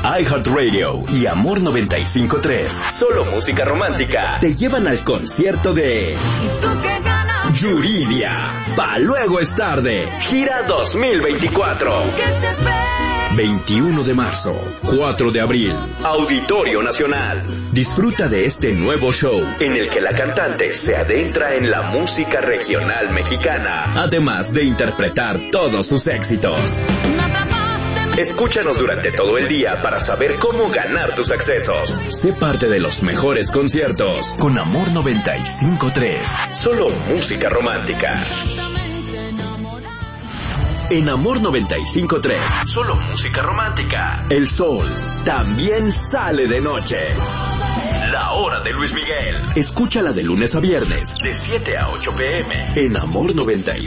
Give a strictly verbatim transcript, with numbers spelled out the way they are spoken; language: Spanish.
iHeartRadio y Amor noventa y cinco punto tres, Solo Música Romántica, te llevan al concierto de Yuridia. Pa' luego es tarde. Gira dos mil veinticuatro. veintiuno de marzo, cuatro de abril, Auditorio Nacional. Disfruta de este nuevo show en el que la cantante se adentra en la música regional mexicana, además de interpretar todos sus éxitos. Escúchanos durante todo el día para saber cómo ganar tus accesos. Sé parte de los mejores conciertos con Amor noventa y cinco punto tres. Solo música romántica. En Amor noventa y cinco punto tres, solo música romántica. El sol también sale de noche. La hora de Luis Miguel. Escúchala de lunes a viernes, de siete a ocho pm. En Amor noventa y